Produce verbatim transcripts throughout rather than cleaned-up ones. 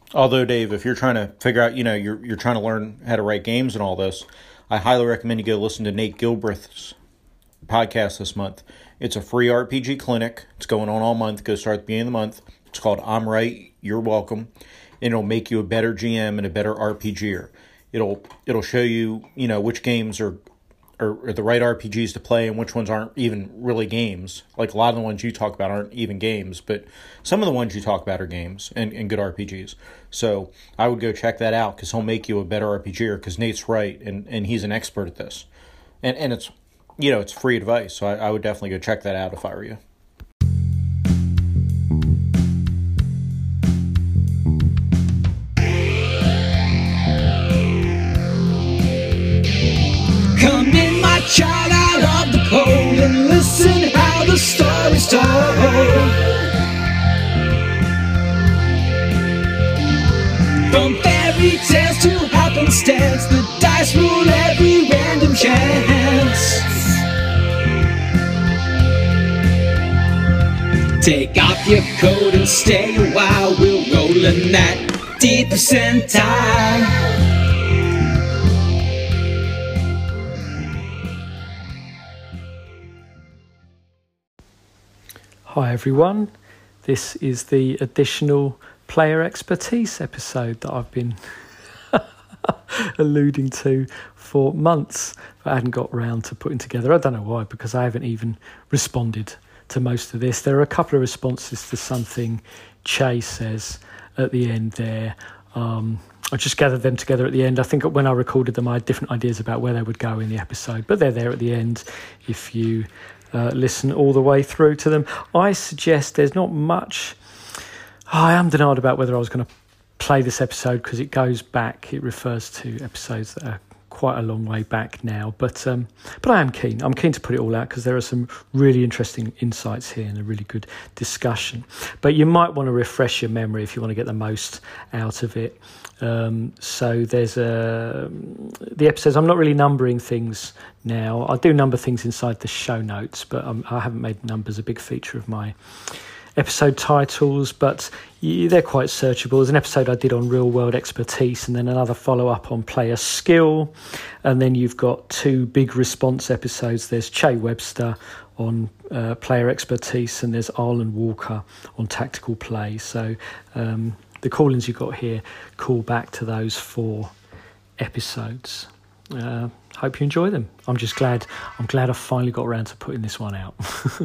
Although, Dave, if you're trying to figure out, you know, you're you're trying to learn how to write games and all this, I highly recommend you go listen to Nate Gilbreth's podcast this month. It's a free R P G clinic. It's going on all month. Go start at the beginning of the month. It's called I'm Right, You're Welcome. And it'll make you a better G M and a better RPGer. It'll it'll show you, you know, which games are, are, are the right R P Gs to play and which ones aren't even really games. Like a lot of the ones you talk about aren't even games, but some of the ones you talk about are games and, and good R P Gs. So I would go check that out because he'll make you a better RPGer because Nate's right and, and he's an expert at this. And and it's, you know, it's free advice. So I, I would definitely go check that out if I were you. Come in, my child, out of the cold, and listen how the story's told. From fairy tales to happenstance, the dice rule every random chance. Take off your coat and stay a while, we're rolling that D percentile. Hi everyone, this is the additional player expertise episode that I've been alluding to for months, but I hadn't got round to putting together. I don't know why, because I haven't even responded to most of this. There are a couple of responses to something Che says at the end there. Um, I just gathered them together at the end. I think when I recorded them, I had different ideas about where they would go in the episode, but they're there at the end if you Uh, listen all the way through to them. I suggest there's not much. Oh, I am denied about whether I was going to play this episode because it goes back. It refers to episodes that are quite a long way back now. But um, but I am keen. I'm keen to put it all out because there are some really interesting insights here and a really good discussion. But you might want to refresh your memory if you want to get the most out of it. Um, so there's a the episodes. I'm not really numbering things now. I do number things inside the show notes, but um, I haven't made numbers a big feature of my episode titles. But yeah, they're quite searchable. There's an episode I did on real world expertise, and then another follow up on player skill, and then you've got two big response episodes. There's Che Webster on uh, player expertise, and there's Arlen Walker on tactical play. So um, the call-ins you got here call back to those four episodes. Uh, hope you enjoy them. I'm just glad I'm glad I finally got around to putting this one out.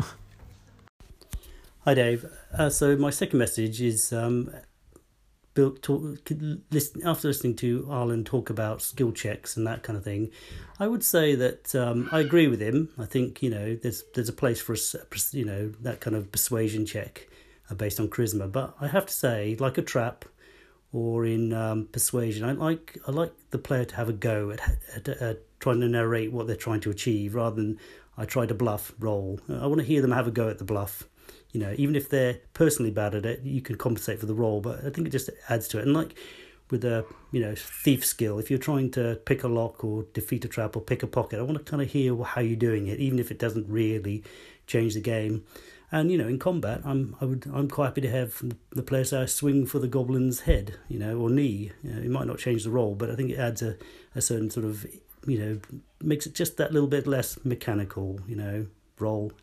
Hi Dave. Uh, so my second message is um, built talk, listen, after listening to Arlen talk about skill checks and that kind of thing, I would say that um, I agree with him. I think, you know, there's there's a place for a, you know, that kind of persuasion check based on charisma, but I have to say, like a trap or in um, persuasion, I like I like the player to have a go at, at, at trying to narrate what they're trying to achieve rather than I try to bluff roll. I want to hear them have a go at the bluff. You know, even if they're personally bad at it, you can compensate for the roll, but I think it just adds to it. And like with a, you know, thief skill, if you're trying to pick a lock or defeat a trap or pick a pocket, I want to kind of hear how you're doing it, even if it doesn't really change the game. And, you know, in combat, I'm I would I'm quite happy to have the player say I swing for the goblin's head, you know, or knee. You know, it might not change the roll, but I think it adds a, a certain sort of, you know, makes it just that little bit less mechanical, you know, roll.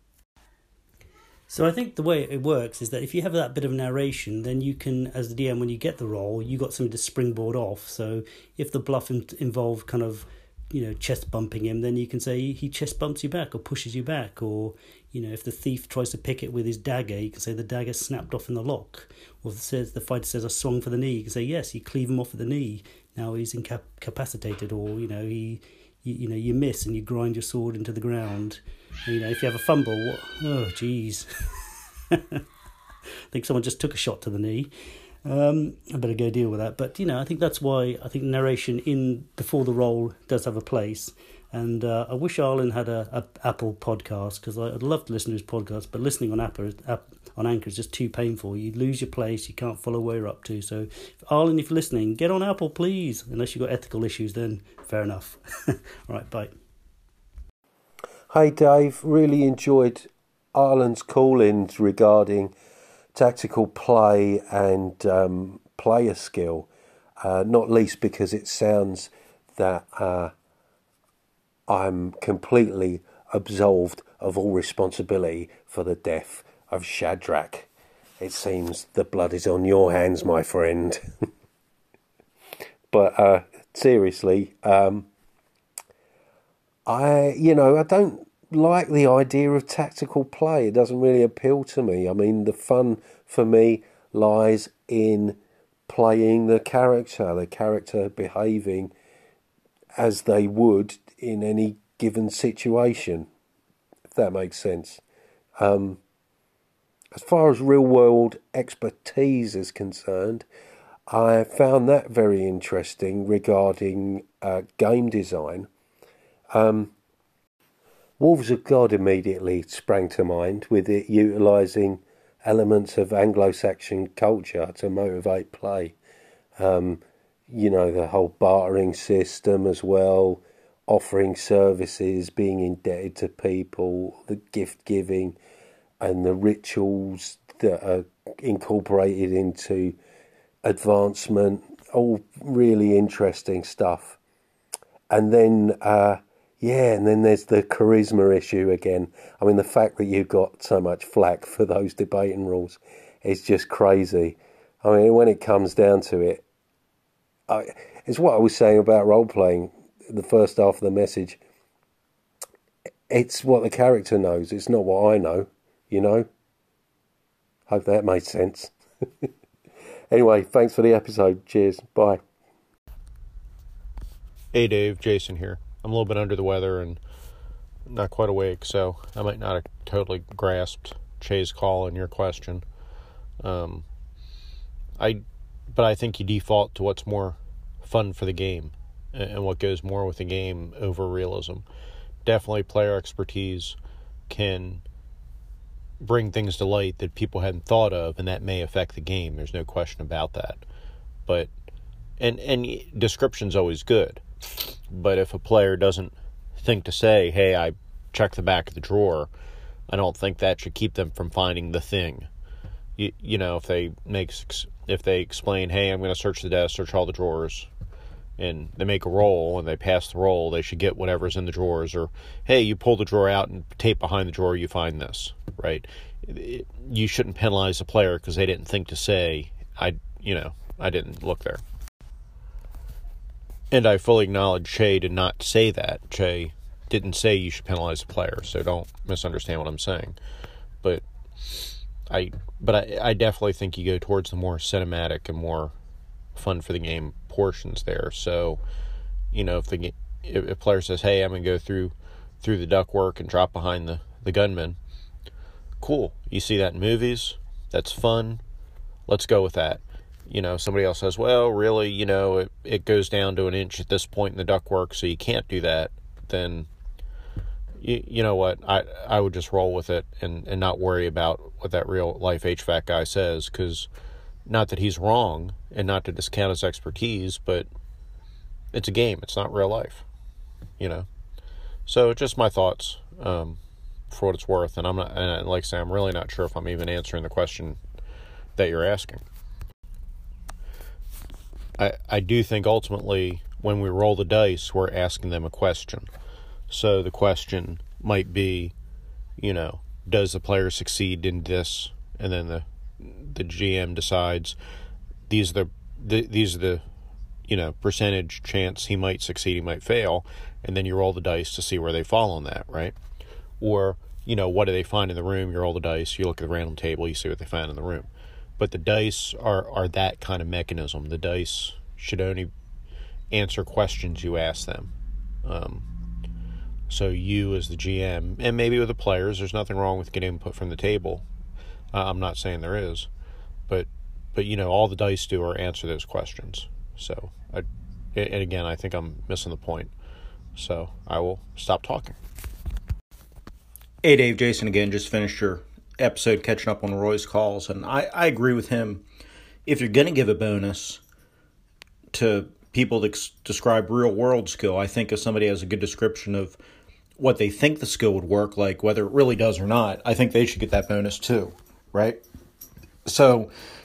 So I think the way it works is that if you have that bit of narration, then you can, as the D M, when you get the roll, you got something to springboard off. So if the bluff in- involved kind of, you know, chest bumping him, then you can say he chest bumps you back or pushes you back. Or, you know, if the thief tries to pick it with his dagger, you can say the dagger snapped off in the lock. Or if it says the fighter says I swung for the knee, you can say yes, you cleave him off at the knee. Now he's incapacitated, or, you know, he, you, you know, you miss and you grind your sword into the ground. You know, if you have a fumble, what? Oh, geez. I think someone just took a shot to the knee. Um, I better go deal with that. But, you know, I think that's why I think narration in before the roll does have a place. And uh, I wish Arlen had a, a Apple podcast, because I'd love to listen to his podcast, but listening on Apple, on Anchor is just too painful. You lose your place, you can't follow where you're up to. So, Arlen, if you're listening, get on Apple, please. Unless you've got ethical issues, then fair enough. All right, bye. Hey Dave, really enjoyed Arlen's call-ins regarding tactical play and um, player skill, uh, not least because it sounds that uh, I'm completely absolved of all responsibility for the death of Shadrach. It seems the blood is on your hands, my friend. But uh, seriously, um, I, you know, I don't like the idea of tactical play. It doesn't really appeal to me. I mean, the fun for me lies in playing the character, the character behaving as they would in any given situation, if that makes sense. Um, as far as real-world expertise is concerned, I found that very interesting regarding uh, game design. Um, Wolves of God immediately sprang to mind, with it utilising elements of Anglo-Saxon culture to motivate play. Um, you know, the whole bartering system as well, offering services, being indebted to people, the gift giving, and the rituals that are incorporated into advancement, all really interesting stuff. And then, uh, yeah, and then there's the charisma issue again. I mean, the fact that you got so much flack for those debating rules is just crazy. I mean, when it comes down to it, I, it's what I was saying about role-playing, the first half of the message. It's what the character knows. It's not what I know, you know? Hope that made sense. Anyway, thanks for the episode. Cheers. Bye. Hey, Dave. Jason here. I'm a little bit under the weather and not quite awake, so I might not have totally grasped Che's call and your question. Um, I, but I think you default to what's more fun for the game and what goes more with the game over realism. Definitely player expertise can bring things to light that people hadn't thought of, and that may affect the game. There's no question about that. But and and description's always good. But if a player doesn't think to say, hey, I checked the back of the drawer, I don't think that should keep them from finding the thing. You, you know, if they make if they explain, hey, I'm going to search the desk, search all the drawers, and they make a roll and they pass the roll, they should get whatever's in the drawers. Or, hey, you pull the drawer out and tape behind the drawer, you find this, right? It, you shouldn't penalize the player because they didn't think to say, I, you know, I didn't look there. And I fully acknowledge Che did not say that. Che didn't say you should penalize the player, so don't misunderstand what I'm saying. But I, but I, I definitely think you go towards the more cinematic and more fun for the game portions there. So, you know, if the if a player says, hey, I'm going to go through through the ductwork and drop behind the, the gunman, cool. You see that in movies. That's fun. Let's go with that. You know, somebody else says, well, really, you know, it, it goes down to an inch at this point in the ductwork, so you can't do that. Then, you, you know what, I, I would just roll with it and, and not worry about what that real life H V A C guy says, because not that he's wrong and not to discount his expertise, but it's a game. It's not real life, you know. So just my thoughts um, for what it's worth. And I'm not, and like I say, I'm really not sure if I'm even answering the question that you're asking. I, I do think ultimately when we roll the dice, we're asking them a question. So the question might be, you know, does the player succeed in this? And then the the G M decides these are the, the these are the, you know, percentage chance he might succeed, he might fail. And then you roll the dice to see where they fall on that, right? Or, you know, what do they find in the room? You roll the dice, you look at the random table, you see what they find in the room. But the dice are, are that kind of mechanism. The dice should only answer questions you ask them. Um, so you as the G M, and maybe with the players, there's nothing wrong with getting input from the table. Uh, I'm not saying there is. But, but you know, all the dice do are answer those questions. So, I, and again, I think I'm missing the point. So I will stop talking. Hey, Dave, Jason again. Just finished your episode catching up on Roy's calls, and I, I agree with him. If you're going to give a bonus to people that ex- describe real-world skill, I think if somebody has a good description of what they think the skill would work like, whether it really does or not, I think they should get that bonus too, right? So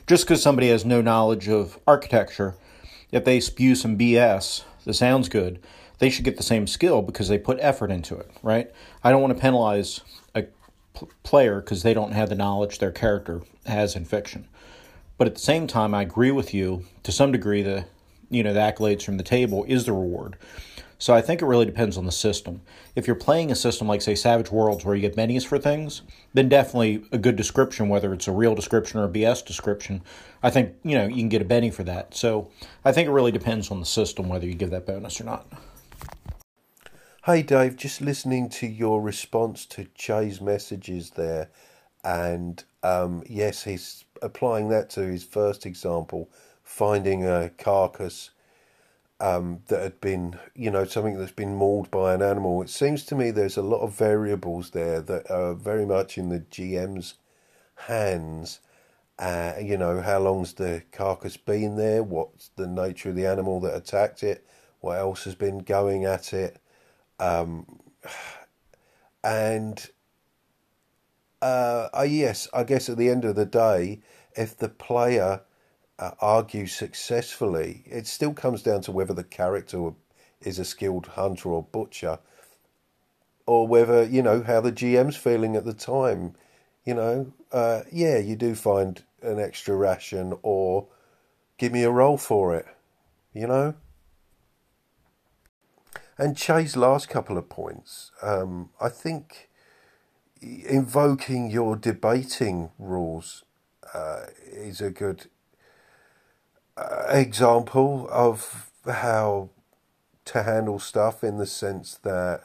just because somebody has no knowledge of architecture, if they spew some B S that sounds good, they should get the same skill because they put effort into it, right? I don't want to penalize a p- player because they don't have the knowledge their character has in fiction. But at the same time, I agree with you to some degree. The you know the accolades from the table is the reward. So I think it really depends on the system. If you're playing a system like, say, Savage Worlds, where you get minis for things, then definitely a good description, whether it's a real description or a B S description, I think, you know, you can get a Benny for that. So I think it really depends on the system, whether you give that bonus or not. Hey, Dave, just listening to your response to Jay's messages there. And um, yes, he's applying that to his first example, finding a carcass Um, that had been, you know, something that's been mauled by an animal. It seems to me there's a lot of variables there that are very much in the G M's hands. Uh, you know, how long's the carcass been there? What's the nature of the animal that attacked it? What else has been going at it? Um, and, uh, uh, yes, I guess at the end of the day, if the player Uh, argue successfully, it still comes down to whether the character is a skilled hunter or butcher, or whether, you know, how the G M's feeling at the time. You know, uh, yeah, you do find an extra ration, or give me a roll for it, you know. And Chay's last couple of points, um, I think invoking your debating rules uh, is a good Uh, example of how to handle stuff, in the sense that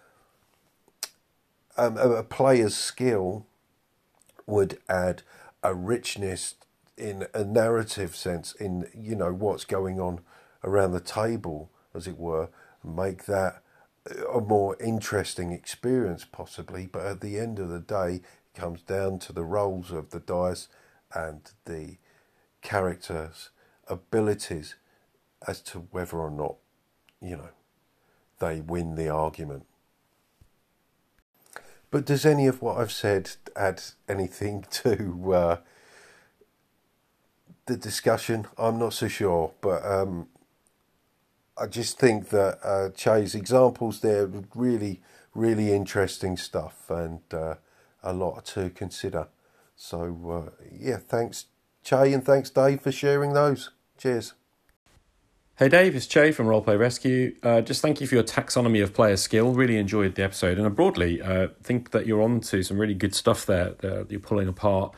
um, a, a player's skill would add a richness in a narrative sense, in, you know, what's going on around the table, as it were, and make that a more interesting experience possibly. But at the end of the day, it comes down to the rolls of the dice and the characters' abilities as to whether or not, you know, they win the argument. But does any of what I've said add anything to uh, the discussion? I'm not so sure, but um, I just think that uh, Chay's examples there were really, really interesting stuff, and uh, a lot to consider. So, uh, yeah, thanks, Chay, and thanks, Dave, for sharing those. Cheers. Hey Dave, it's Jay from Roleplay Rescue. Uh, just thank you for your taxonomy of player skill. Really enjoyed the episode, and I broadly uh, think that you're on to some really good stuff there that you're pulling apart.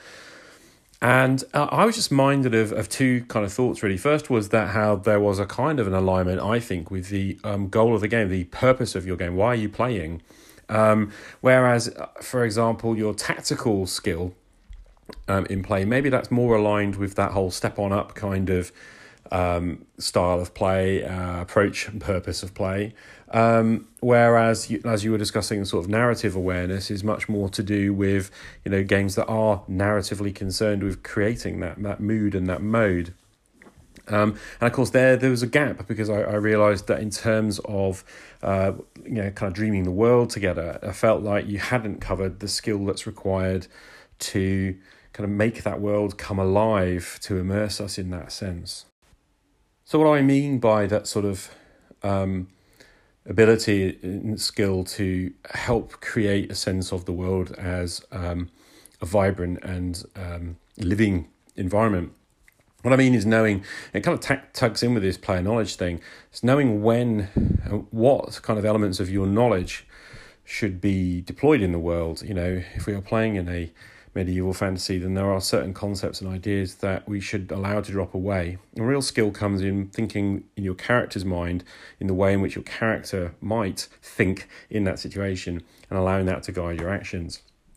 And uh, I was just minded of, of two kind of thoughts, really. First was that how there was a kind of an alignment, I think, with the um, goal of the game, the purpose of your game. Why are you playing? Um, whereas, for example, your tactical skill um, in play, maybe that's more aligned with that whole step on up kind of um, style of play, uh, approach and purpose of play. Um, whereas, you, as you were discussing, sort of narrative awareness is much more to do with, you know, games that are narratively concerned with creating that, that mood and that mode. Um, and of course, there there was a gap, because I, I realised that in terms of uh, you know, kind of dreaming the world together, I felt like you hadn't covered the skill that's required to kind of make that world come alive, to immerse us in that sense. So what do I mean by that sort of um, ability and skill to help create a sense of the world as um, a vibrant and um, living environment? What I mean is knowing, it kind of t- tugs in with this player knowledge thing, it's knowing when, what kind of elements of your knowledge should be deployed in the world. You know, if we are playing in a medieval fantasy, then there are certain concepts and ideas that we should allow to drop away. And real skill comes in thinking in your character's mind, in the way in which your character might think in that situation, and allowing that to guide your actions.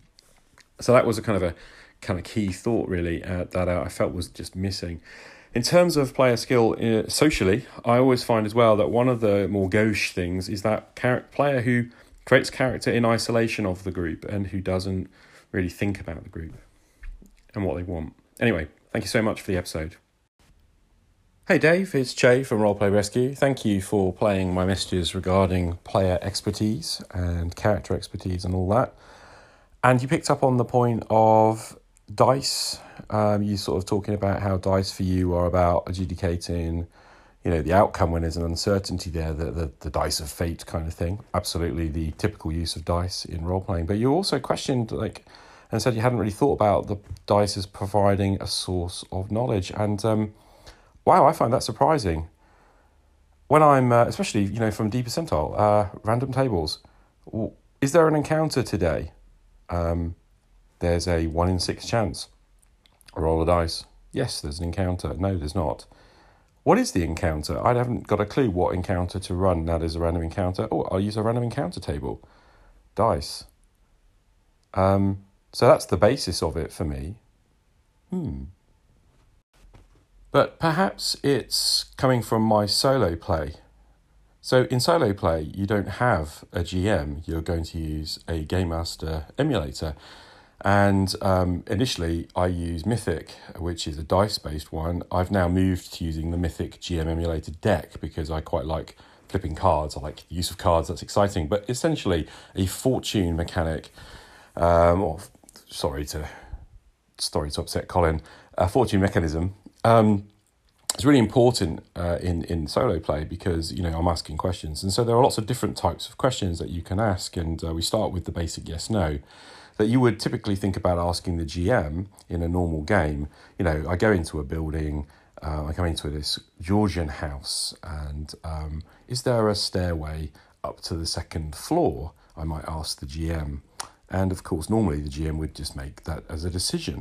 So that was a kind of a kind of key thought, really, uh, that uh, I felt was just missing. In terms of player skill uh, socially, I always find as well that one of the more gauche things is that char- player who creates character in isolation of the group and who doesn't really think about the group and what they want. Anyway, thank you so much for the episode. Hey Dave, it's Jay from Roleplay Rescue. Thank you for playing my messages regarding player expertise and character expertise and all that. And you picked up on the point of dice. Um, you sort of talking about how dice for you are about adjudicating, you know, the outcome when there's an uncertainty there, the, the, the dice of fate kind of thing. Absolutely the typical use of dice in role-playing. But you also questioned, like, and said you hadn't really thought about the dice as providing a source of knowledge. And, um, wow, I find that surprising. When I'm, uh, especially, you know, from D percentile, uh, random tables, is there an encounter today? Um, there's a one in six chance. Roll a dice. Yes, there's an encounter. No, there's not. What is the encounter? I haven't got a clue what encounter to run. That is a random encounter. Oh, I'll use a random encounter table. Dice. Um, so that's the basis of it for me. Hmm. But perhaps it's coming from my solo play. So in solo play, you don't have a G M. You're going to use a Game Master emulator. And um, initially, I use Mythic, which is a dice-based one. I've now moved to using the Mythic G M emulated deck because I quite like flipping cards. I like the use of cards. That's exciting. But essentially, a fortune mechanic, um, or sorry to sorry to upset Colin, a fortune mechanism. Um, it's really important uh, in in solo play because, you know, I'm asking questions, and so there are lots of different types of questions that you can ask. And uh, we start with the basic yes/no that you would typically think about asking the G M in a normal game. You know, I go into a building, uh, I go into this Georgian house, and um, is there a stairway up to the second floor? I might ask the G M. And of course, normally the G M would just make that as a decision.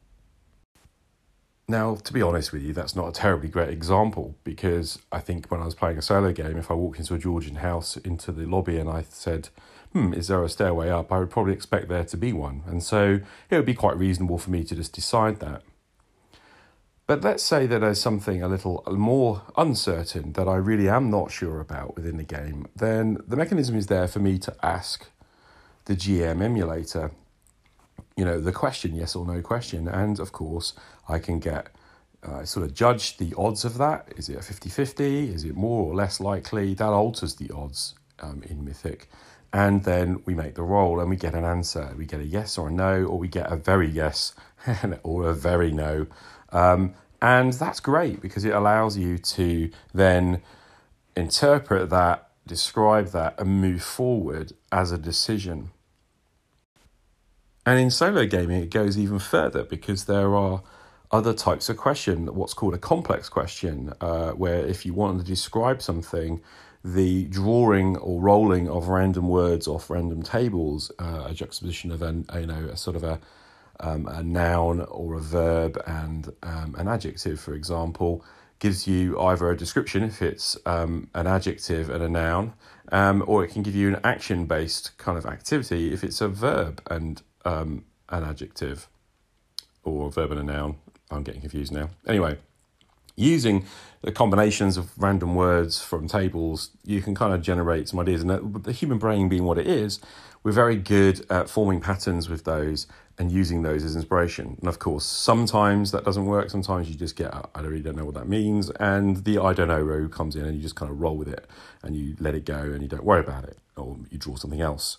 Now, to be honest with you, that's not a terribly great example, because I think when I was playing a solo game, if I walked into a Georgian house, into the lobby, and I said, hmm, is there a stairway up? I would probably expect there to be one. And so it would be quite reasonable for me to just decide that. But let's say that there's something a little more uncertain that I really am not sure about within the game, then the mechanism is there for me to ask the G M emulator, you know, the question, yes or no question. And of course, I can get uh, sort of judge the odds of that. Is it a fifty-fifty? Is it more or less likely? That alters the odds um, in Mythic. And then we make the roll and we get an answer. We get a yes or a no, or we get a very yes or a very no. Um, and that's great because it allows you to then interpret that, describe that, and move forward as a decision. And in solo gaming, it goes even further because there are other types of question, what's called a complex question, uh, where if you want to describe something, the drawing or rolling of random words off random tables, uh, a juxtaposition of an, you know, a sort of a um, a noun or a verb and um, an adjective, for example, gives you either a description if it's um, an adjective and a noun, um, or it can give you an action-based kind of activity if it's a verb and um, an adjective, or a verb and a noun. I'm getting confused now. Anyway, using the combinations of random words from tables, you can kind of generate some ideas. And the human brain being what it is, we're very good at forming patterns with those and using those as inspiration. And of course, sometimes that doesn't work. Sometimes you just get, I really don't know what that means. And the I don't know row comes in and you just kind of roll with it and you let it go and you don't worry about it, or you draw something else.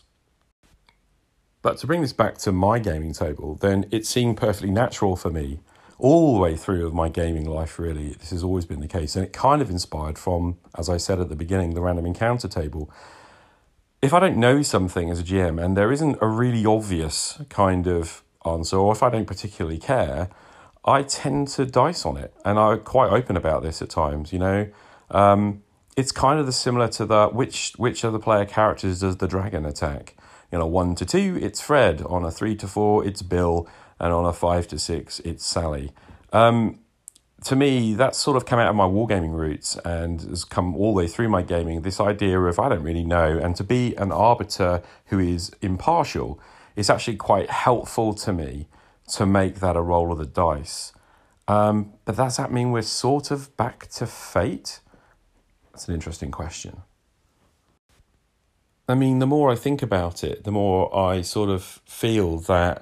But to bring this back to my gaming table, then it seemed perfectly natural for me all the way through of my gaming life, really. This has always been the case. And it kind of inspired from, as I said at the beginning, the random encounter table. If I don't know something as a G M and there isn't a really obvious kind of answer, or if I don't particularly care, I tend to dice on it. And I'm quite open about this at times, you know. Um, it's kind of the similar to the, which, which of the player characters does the dragon attack? You know, one to two, it's Fred. On a three to four, it's Bill. And on a five to six, it's Sally. Um, to me, that's sort of come out of my wargaming roots and has come all the way through my gaming. This idea of I don't really know, and to be an arbiter who is impartial, it's actually quite helpful to me to make that a roll of the dice. Um, but does that mean we're sort of back to fate? That's an interesting question. I mean, the more I think about it, the more I sort of feel that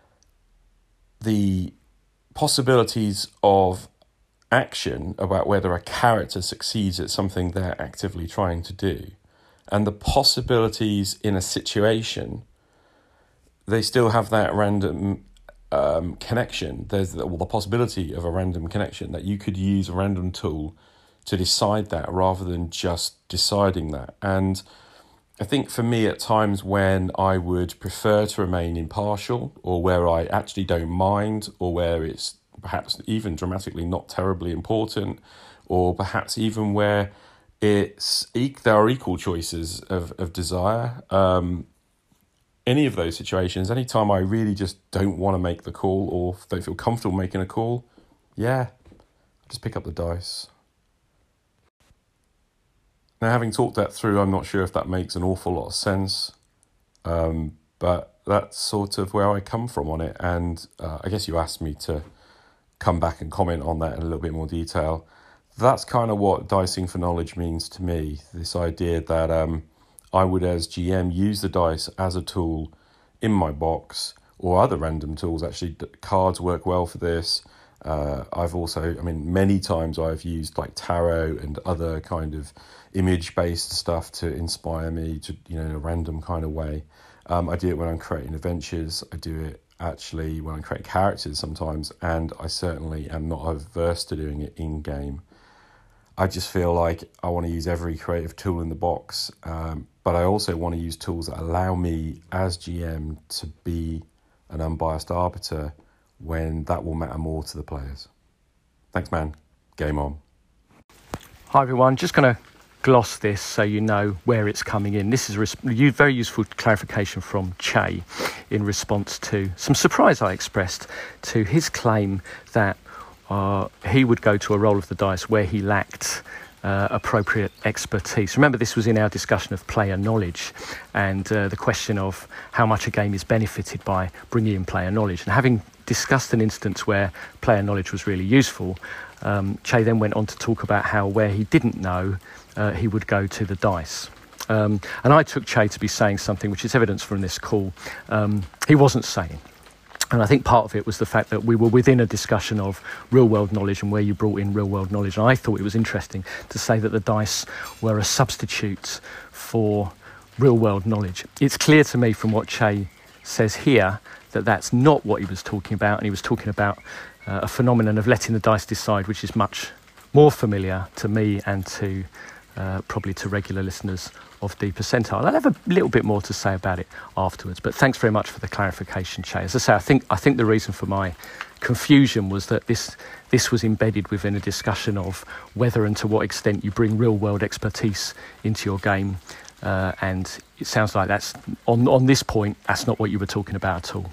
the possibilities of action about whether a character succeeds at something they're actively trying to do, and the possibilities in a situation, they still have that random um, connection. There's the, well, the possibility of a random connection, that you could use a random tool to decide that rather than just deciding that. And I think for me, at times when I would prefer to remain impartial, or where I actually don't mind, or where it's perhaps even dramatically not terribly important, or perhaps even where it's there are equal choices of, of desire, um, any of those situations, anytime I really just don't want to make the call or don't feel comfortable making a call, yeah, just pick up the dice. Now, having talked that through, I'm not sure if that makes an awful lot of sense, um, but that's sort of where I come from on it. And uh, I guess you asked me to come back and comment on that in a little bit more detail. That's kind of what dicing for knowledge means to me, this idea that um, I would, as G M, use the dice as a tool in my box, or other random tools. Actually, cards work well for this. Uh, I've also, I mean, many times I've used like tarot and other kind of image-based stuff to inspire me to, you know, in a random kind of way. Um, I do it when I'm creating adventures. I do it actually when I'm creating characters sometimes, and I certainly am not averse to doing it in-game. I just feel like I want to use every creative tool in the box, um, but I also want to use tools that allow me as G M to be an unbiased arbiter when that will matter more to the players. Thanks, man. Game on. Hi, everyone. Just going to gloss this so you know where it's coming in. This is a res- very useful clarification from Che in response to some surprise I expressed to his claim that uh, he would go to a roll of the dice where he lacked uh, appropriate expertise. Remember, this was in our discussion of player knowledge and uh, the question of how much a game is benefited by bringing in player knowledge. And having discussed an instance where player knowledge was really useful, um, Che then went on to talk about how where he didn't know, uh, he would go to the dice. Um, and I took Che to be saying something which is evidence from this call um, he wasn't saying. And I think part of it was the fact that we were within a discussion of real-world knowledge and where you brought in real-world knowledge. And I thought it was interesting to say that the dice were a substitute for real-world knowledge. It's clear to me from what Che says here that that's not what he was talking about. And he was talking about uh, a phenomenon of letting the dice decide, which is much more familiar to me and to uh, probably to regular listeners of D Percentile. I'll have a little bit more to say about it afterwards, but thanks very much for the clarification, Che. As I say, I think I think the reason for my confusion was that this this was embedded within a discussion of whether and to what extent you bring real-world expertise into your game, uh, and it sounds like that's on on this point that's not what you were talking about at all.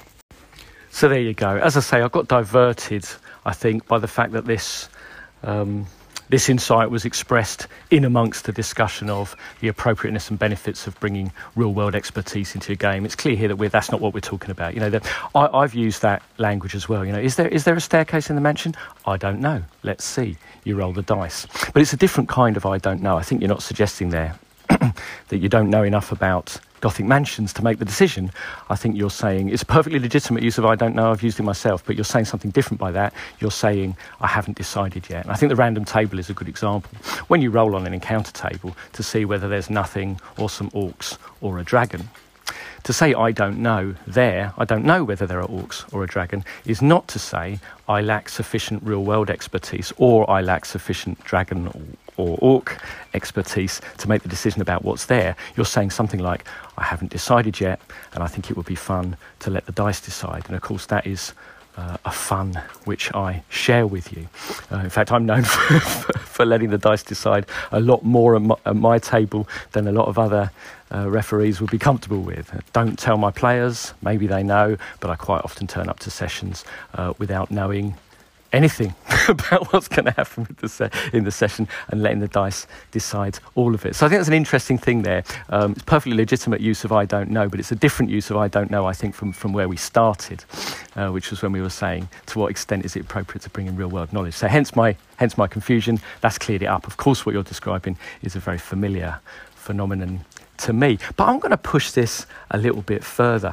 So there you go. As I say, I got diverted, I think, by the fact that this um, This insight was expressed in amongst the discussion of the appropriateness and benefits of bringing real-world expertise into a game. It's clear here that we're, that's not what we're talking about. You know, that I, I've used that language as well. You know, is there is there a staircase in the mansion? I don't know. Let's see. You roll the dice. But it's a different kind of I don't know. I think you're not suggesting there that you don't know enough about Gothic mansions to make the decision. I think you're saying it's a perfectly legitimate use of I don't know, I've used it myself, but you're saying something different by that. You're saying I haven't decided yet. And I think the random table is a good example. When you roll on an encounter table to see whether there's nothing or some orcs or a dragon, to say I don't know there, I don't know whether there are orcs or a dragon, is not to say I lack sufficient real-world expertise or I lack sufficient dragon or, or orc expertise to make the decision about what's there. You're saying something like, I haven't decided yet, and I think it would be fun to let the dice decide. And of course that is uh, a fun which I share with you. Uh, in fact, I'm known for, for, for letting the dice decide a lot more at my, at my table than a lot of other uh, referees would be comfortable with. Uh, don't tell my players, maybe they know, but I quite often turn up to sessions uh, without knowing anything about what's going to happen with the se- in the session and letting the dice decide all of it. So I think that's an interesting thing there. Um, it's perfectly legitimate use of I don't know, but it's a different use of I don't know, I think, from, from where we started, uh, which was when we were saying to what extent is it appropriate to bring in real-world knowledge. So hence my hence my confusion. That's cleared it up. Of course, what you're describing is a very familiar phenomenon to me. But I'm going to push this a little bit further.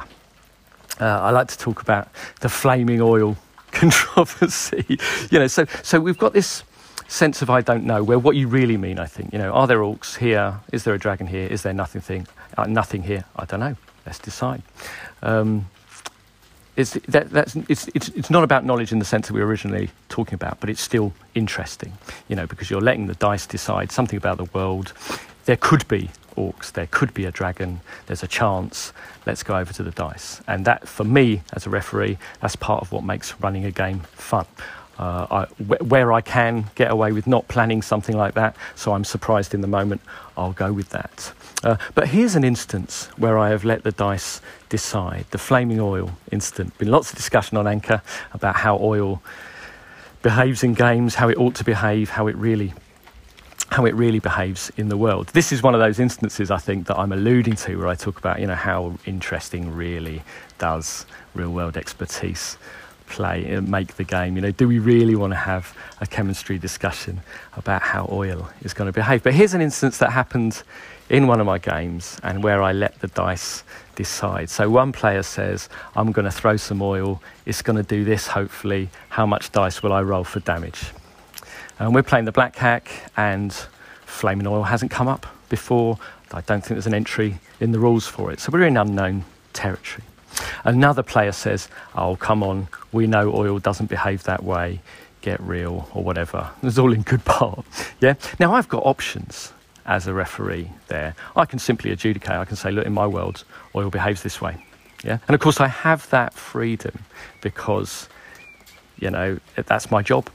Uh, I like to talk about the flaming oil controversy. You know, so so we've got this sense of I don't know, where what you really mean, I think, you know, are there orcs here? Is there a dragon here? Is there nothing thing, uh, nothing here? I don't know. Let's decide. Um, it's that, that's it's it's it's not about knowledge in the sense that we were originally talking about, but it's still interesting, you know, because you're letting the dice decide something about the world. There could be orcs, there could be a dragon, there's a chance, let's go over to the dice. And that, for me, as a referee, that's part of what makes running a game fun. Uh, I, wh- where I can get away with not planning something like that, so I'm surprised in the moment, I'll go with that. Uh, but here's an instance where I have let the dice decide. The flaming oil incident. Been lots of discussion on Anchor about how oil behaves in games, how it ought to behave, how it really how it really behaves in the world. This is one of those instances, I think, that I'm alluding to, where I talk about, you know, how interesting really does real-world expertise play and make the game. You know, do we really want to have a chemistry discussion about how oil is going to behave? But here's an instance that happened in one of my games and where I let the dice decide. So one player says, I'm going to throw some oil, it's going to do this, hopefully, how much dice will I roll for damage? And we're playing the Black Hack, and flaming oil hasn't come up before. I don't think there's an entry in the rules for it. So we're in unknown territory. Another player says, oh, come on, we know oil doesn't behave that way, get real, or whatever. It's all in good part. Yeah. Now, I've got options as a referee there. I can simply adjudicate. I can say, look, in my world, oil behaves this way. Yeah. And of course, I have that freedom because, you know, that's my job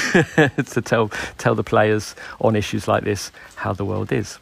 to tell tell the players on issues like this how the world is.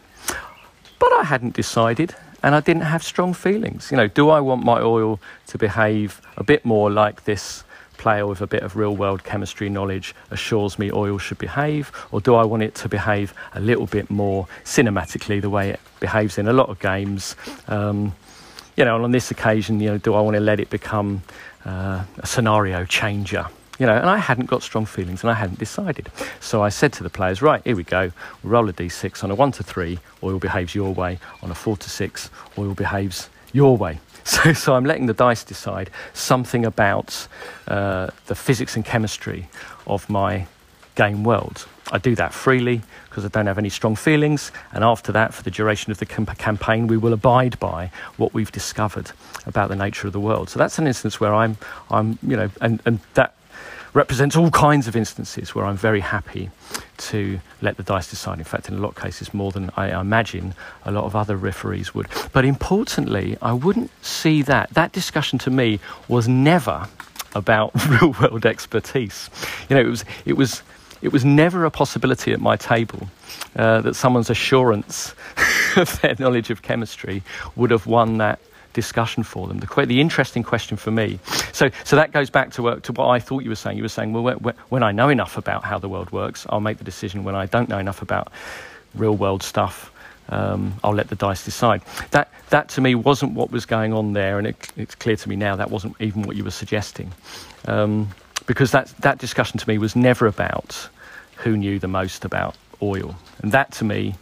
But I hadn't decided, and I didn't have strong feelings. You know, do I want my oil to behave a bit more like this player with a bit of real-world chemistry knowledge assures me oil should behave, or do I want it to behave a little bit more cinematically the way it behaves in a lot of games? Um, you know, and on this occasion, you know, do I want to let it become uh, a scenario changer? You know, and I hadn't got strong feelings and I hadn't decided. So I said to the players, right, here we go. We'll roll a d six. On a one to three, oil behaves your way. On a four to six, oil behaves your way. So, so I'm letting the dice decide something about uh, the physics and chemistry of my game world. I do that freely because I don't have any strong feelings. And after that, for the duration of the camp- campaign, we will abide by what we've discovered about the nature of the world. So that's an instance where I'm, I'm, you know, and, and that represents all kinds of instances where I'm very happy to let the dice decide. In fact, in a lot of cases, more than I imagine a lot of other referees would. But importantly, I wouldn't see that. That discussion to me was never about real-world expertise. You know, it was it was it was never a possibility at my table uh, that someone's assurance of their knowledge of chemistry would have won that discussion for them. The, the interesting question for me, so so that goes back to uh, to what I thought you were saying. You were saying, well, when, when I know enough about how the world works, I'll make the decision. When I don't know enough about real world stuff, um, I'll let the dice decide. That that to me wasn't what was going on there, and it, it's clear to me now that wasn't even what you were suggesting, um, because that that discussion to me was never about who knew the most about oil, and that to me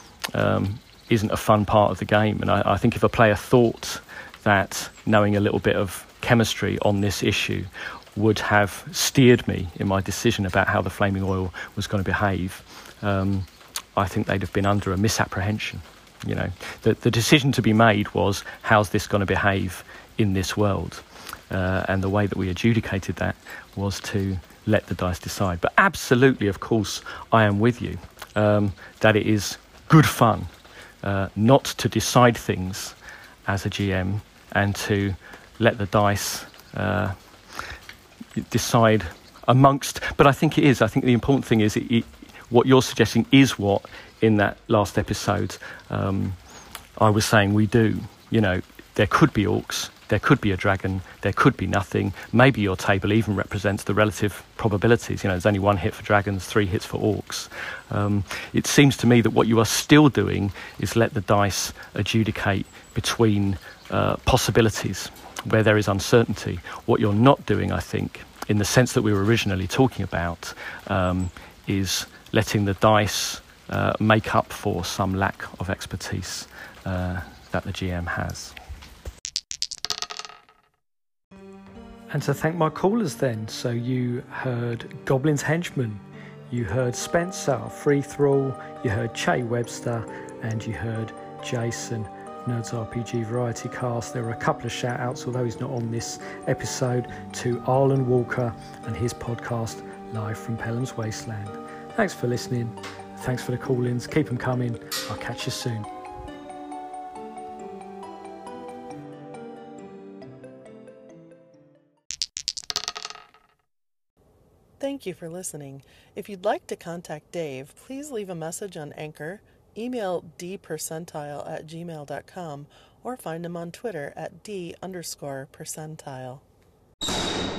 Um, isn't a fun part of the game. And I, I think if a player thought that knowing a little bit of chemistry on this issue would have steered me in my decision about how the flaming oil was going to behave, um, I think they'd have been under a misapprehension. You know, the, the decision to be made was, how's this going to behave in this world? Uh, and the way that we adjudicated that was to let the dice decide. But absolutely, of course, I am with you, um, that it is good fun Uh, not to decide things as a G M and to let the dice uh, decide amongst. But I think it is. I think the important thing is it, it, what you're suggesting is what, in that last episode, um, I was saying we do. You know, there could be orcs, there could be a dragon, there could be nothing. Maybe your table even represents the relative probabilities. You know, there's only one hit for dragons, three hits for orcs. Um, it seems to me that what you are still doing is let the dice adjudicate between uh, possibilities where there is uncertainty. What you're not doing, I think, in the sense that we were originally talking about, um, is letting the dice uh, make up for some lack of expertise uh, that the G M has. And to thank my callers then. So you heard Goblin's Henchman, you heard Spencer, Free Thrall, you heard Che Webster, and you heard Jason Nerds R P G Variety Cast. There are a couple of shout outs, although he's not on this episode, to Arlen Walker and his podcast Live from Pelham's Wasteland. Thanks for listening. Thanks for the call-ins. Keep them coming. I'll catch you soon. Thank you for listening. If you'd like to contact Dave, please leave a message on Anchor, email dpercentile at gmail dot com, or find him on Twitter at d underscore percentile.